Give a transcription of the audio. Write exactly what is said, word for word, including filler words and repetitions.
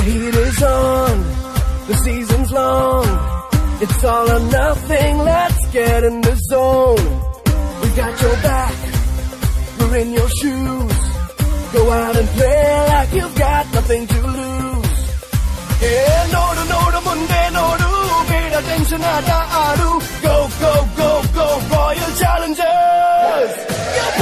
heat is on, the season's long. It's all or nothing, let's get in the zone. We got your back, we're in your shoes. Go out and play like you've got nothing to lose. Yeah, no do no do munde no do, beda tension ada adu. Go go go go Royal Challengers.